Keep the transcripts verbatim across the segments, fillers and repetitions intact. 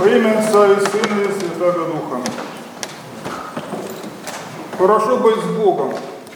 Во имя Отца и Сына и Святаго Духа. Хорошо быть с Богом.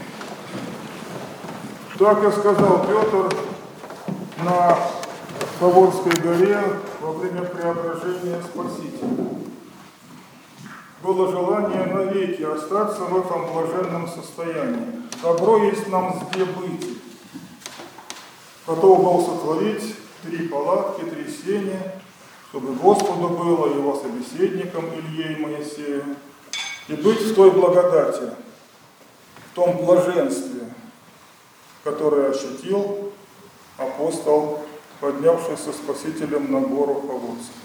Так и сказал Петр на Фаворской горе во время преображения Спасителя. Было желание навеки остаться в этом блаженном состоянии. Добро есть нам где быть. Готов был сотворить три палатки, три сени, чтобы Господу было, его собеседником Илье и Моисею, и быть в той благодати, в том блаженстве, которое ощутил апостол, поднявшийся Спасителем на гору Фаворскую.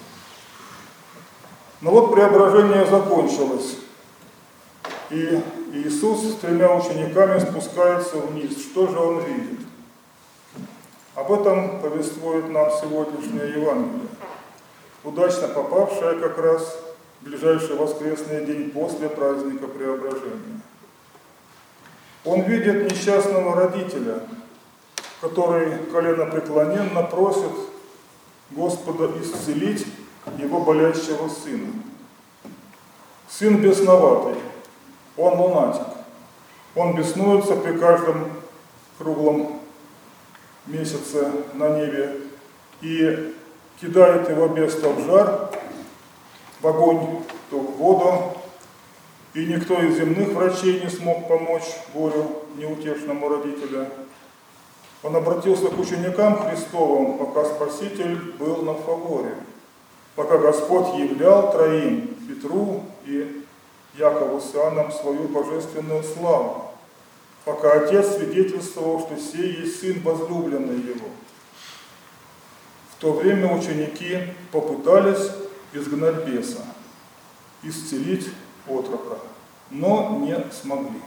Но вот преображение закончилось, и Иисус с тремя учениками спускается вниз. Что же Он видит? Об этом повествует нам сегодняшнее Евангелие, удачно попавшее как раз в ближайший воскресный день после праздника Преображения. Он видит несчастного родителя, который коленопреклоненно просит Господа исцелить его болящего сына. Сын бесноватый, он лунатик, он беснуется при каждом круглом месяце на небе и кидает его бес то в жар, в огонь, то в воду, и никто из земных врачей не смог помочь горю неутешному родителя. Он обратился к ученикам Христовым, пока Спаситель был на Фаворе, пока Господь являл троим, Петру и Якову с Иоанном, свою божественную славу, пока Отец свидетельствовал, что сей есть Сын возлюбленный Его. В то время ученики попытались изгнать беса, исцелить отрока, но не смогли.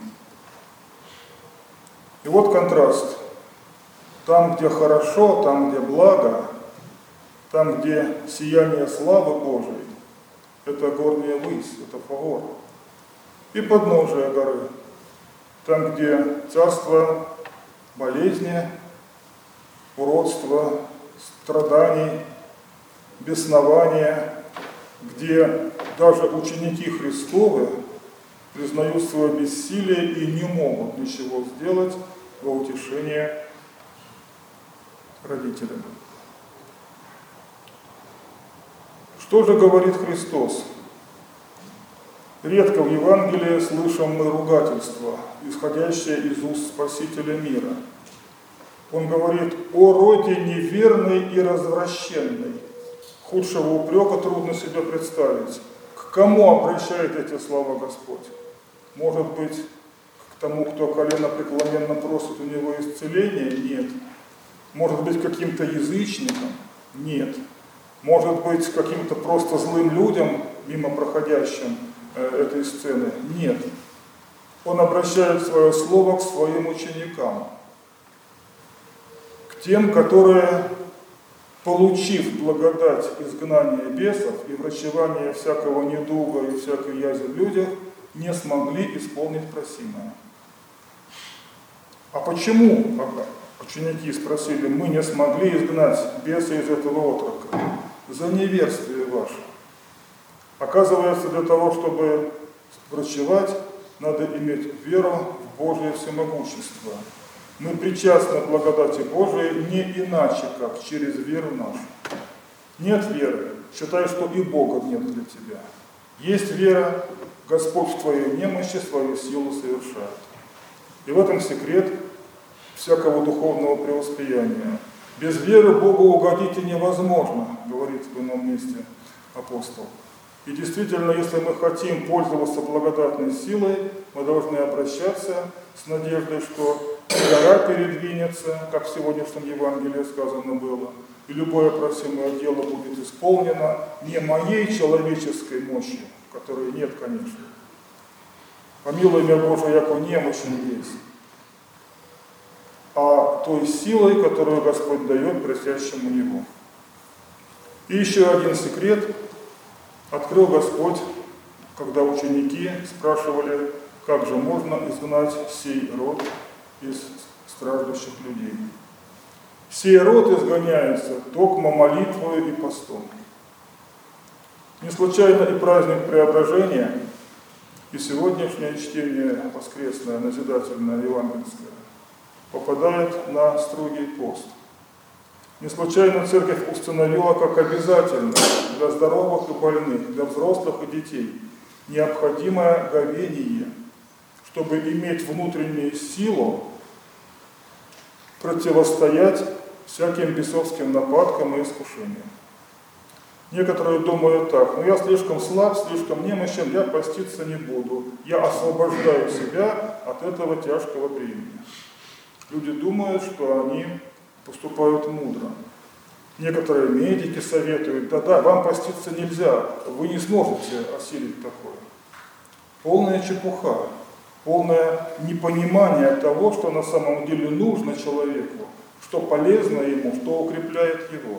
И вот контраст. Там, где хорошо, там, где благо, там, где сияние славы Божией, это горняя высь, это Фавор. И подножие горы, там, где царство болезни, уродства, страданий, беснования, где даже ученики Христовы признают свое бессилие и не могут ничего сделать во утешение родителям. Что же говорит Христос? Редко в Евангелии слышим мы ругательство, исходящее из уст Спасителя мира. Он говорит: «О роде неверный и развращенный». Худшего упрека трудно себе представить. К кому обращает эти слова Господь? Может быть, к тому, кто коленопреклоненно просит у него исцеления? Нет. Может быть, каким-то язычникам? Нет. Может быть, каким-то просто злым людям, мимо проходящим э, этой сцены? Нет. Он обращает свое слово к своим ученикам, к тем, которые, получив благодать изгнания бесов и врачевания всякого недуга и всякой язи в людях, не смогли исполнить просимое. А почему, ученики спросили, мы не смогли изгнать беса из этого отрока? За неверствие ваше. Оказывается, для того, чтобы врачевать, надо иметь веру в Божие всемогущество. Мы причастны к благодати Божией не иначе, как через веру нашу. Нет веры, считай, что и Бога нет для тебя. Есть вера, Господь в твоей немощи свою силу совершает. И в этом секрет всякого духовного преуспеяния. Без веры Богу угодить и невозможно, говорит в ином месте апостол. И действительно, если мы хотим пользоваться благодатной силой, мы должны обращаться с надеждой, что гора передвинется, как в сегодняшнем Евангелии сказано было, и любое просимое дело будет исполнено не моей человеческой мощью, которой нет, конечно. Помилуй меня, Боже, яко немощен есть, а той силой, которую Господь дает просящему Его. И еще один секрет открыл Господь, когда ученики спрашивали, как же можно изгнать сей род из страждущих людей. Сей род изгоняется токмо молитвою и постом. Не случайно и праздник Преображения, и сегодняшнее чтение воскресное, назидательное, евангельское, попадает на строгий пост. Не случайно Церковь установила как обязательно для здоровых и больных, для взрослых и детей необходимое говение, чтобы иметь внутреннюю силу противостоять всяким бесовским нападкам и искушениям. Некоторые думают так: ну я слишком слаб, слишком немощен, я поститься не буду, я освобождаю себя от этого тяжкого бремени. Люди думают, что они поступают мудро. Некоторые медики советуют: да-да, вам поститься нельзя, вы не сможете осилить такое. Полная чепуха, полное непонимание того, что на самом деле нужно человеку, что полезно ему, что укрепляет его.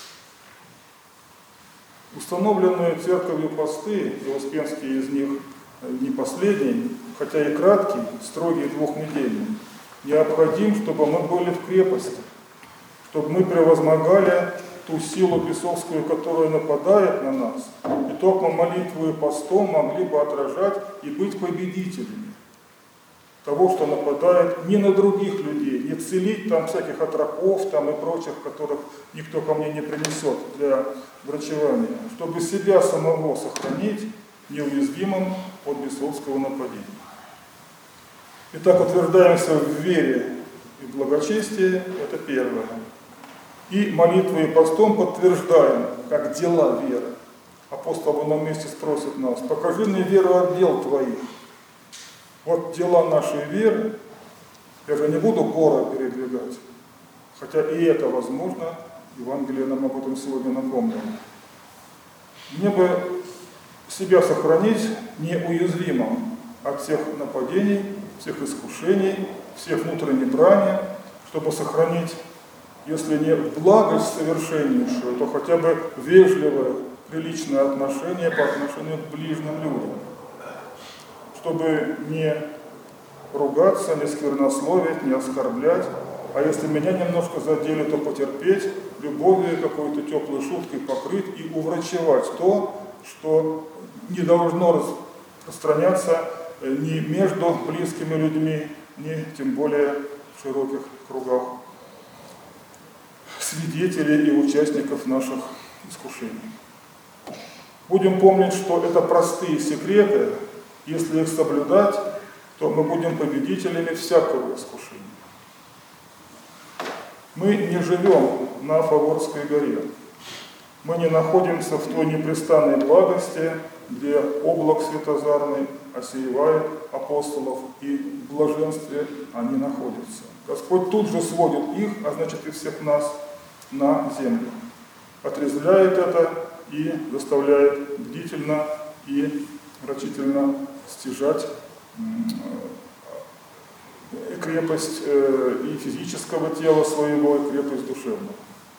Установленные церковью посты, и Успенский из них не последний, хотя и краткий, строгий двухнедельный, необходим, чтобы мы были в крепости, чтобы мы превозмогали ту силу бесовскую, которая нападает на нас, и только молитвой и постом могли бы отражать и быть победителями того, что нападает не на других людей, не целить там всяких отроков там и прочих, которых никто ко мне не принесет для врачевания, чтобы себя самого сохранить неуязвимым от бесовского нападения. Итак, утверждаемся в вере и благочестии, это первое. И молитвой и постом подтверждаем, как дела веры. Апостол в одном месте спросит нас: покажи мне веру от дел твоих. Вот дела нашей веры, я же не буду горы передвигать, хотя и это возможно, Евангелие нам об этом сегодня напомнило. Мне бы себя сохранить неуязвимым от всех нападений, всех искушений, всех внутренней брани, чтобы сохранить, если не благость совершеннейшую, то хотя бы вежливое, приличное отношение по отношению к ближним людям. Чтобы не ругаться, не сквернословить, не оскорблять, а если меня немножко задели, то потерпеть, любовью, какой-то теплой шуткой покрыть и уврачевать то, что не должно распространяться ни между близкими людьми, ни тем более в широких кругах свидетелей и участников наших искушений. Будем помнить, что это простые секреты. Если их соблюдать, то мы будем победителями всякого искушения. Мы не живем на Фаворской горе. Мы не находимся в той непрестанной благости, где облак светозарный осеивает апостолов, и в блаженстве они находятся. Господь тут же сводит их, а значит и всех нас, на землю. Отрезвляет это и заставляет бдительно и рачительно стяжать крепость и физического тела своего, и крепость душевного.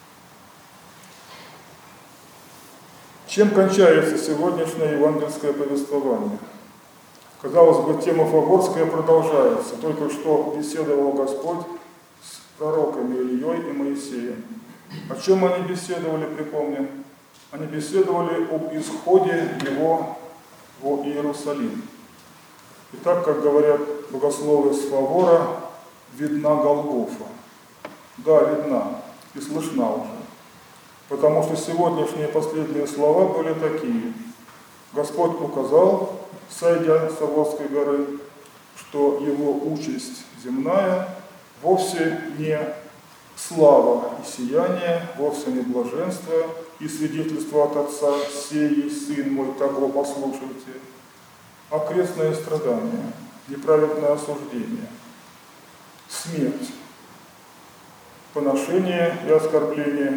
Чем кончается сегодняшнее евангельское повествование? Казалось бы, тема Фаворская продолжается. Только что беседовал Господь с пророками Ильей и Моисеем. О чем они беседовали, припомним? Они беседовали об исходе его в Иерусалим. И так, как говорят богословы с Фавора, видна Голгофа. Да, видна и слышна уже. Потому что сегодняшние последние слова были такие. Господь указал, сойдя с Фаворской горы, что его участь земная вовсе не слава и сияние, вовсе не блаженство и свидетельство от Отца: «Сей есть Сын мой, того послушайте», а крестное страдание, неправедное осуждение, смерть, поношение и оскорбление.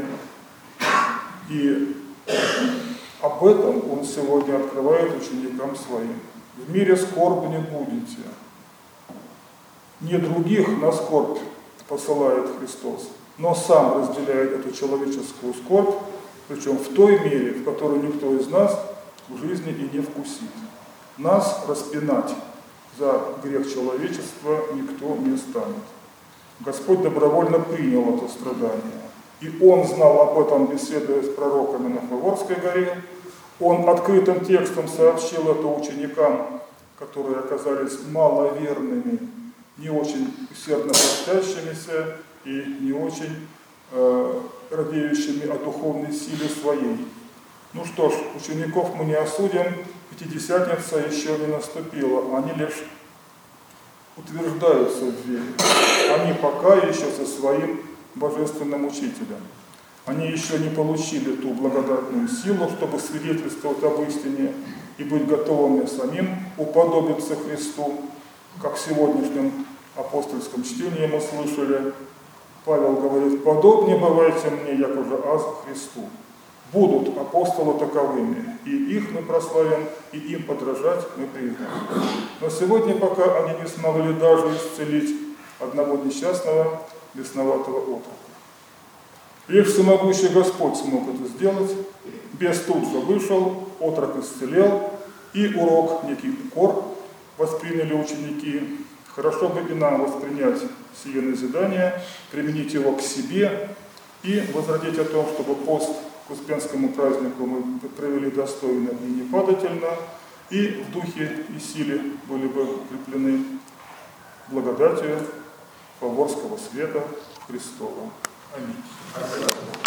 И об этом он сегодня открывает ученикам своим. В мире скорбь не будете. Не других на скорбь посылает Христос, но сам разделяет эту человеческую скорбь, причем в той мере, в которой никто из нас в жизни и не вкусит. Нас распинать за грех человечества никто не станет. Господь добровольно принял это страдание. И Он знал об этом, беседуя с пророками на Фаворской горе, Он открытым текстом сообщил это ученикам, которые оказались маловерными, не очень усердно постящимися и не очень э, радеющими о духовной силе своей. Ну что ж, учеников мы не осудим, Пятидесятница еще не наступила, они лишь утверждаются в вере. Они пока еще со своим божественным учителем. Они еще не получили ту благодатную силу, чтобы свидетельствовать об истине и быть готовыми самим уподобиться Христу, как в сегодняшнем апостольском чтении мы слышали. Павел говорит: «Подобнее бывайте мне, як уже аз Христу». Будут апостолы таковыми, и их мы прославим, и им подражать мы признаем. Но сегодня пока они не смогли даже исцелить одного несчастного бесноватого отрока. Лишь всемогущий Господь смог это сделать. Бес тут же вышел, отрок исцелел, и урок, некий укор восприняли ученики. Хорошо бы и нам воспринять сие назидание, применить его к себе и возродить о том, чтобы пост к Успенскому празднику мы провели достойно и непадательно, и в духе и силе были бы укреплены благодатью Фаворского света Христова. Аминь.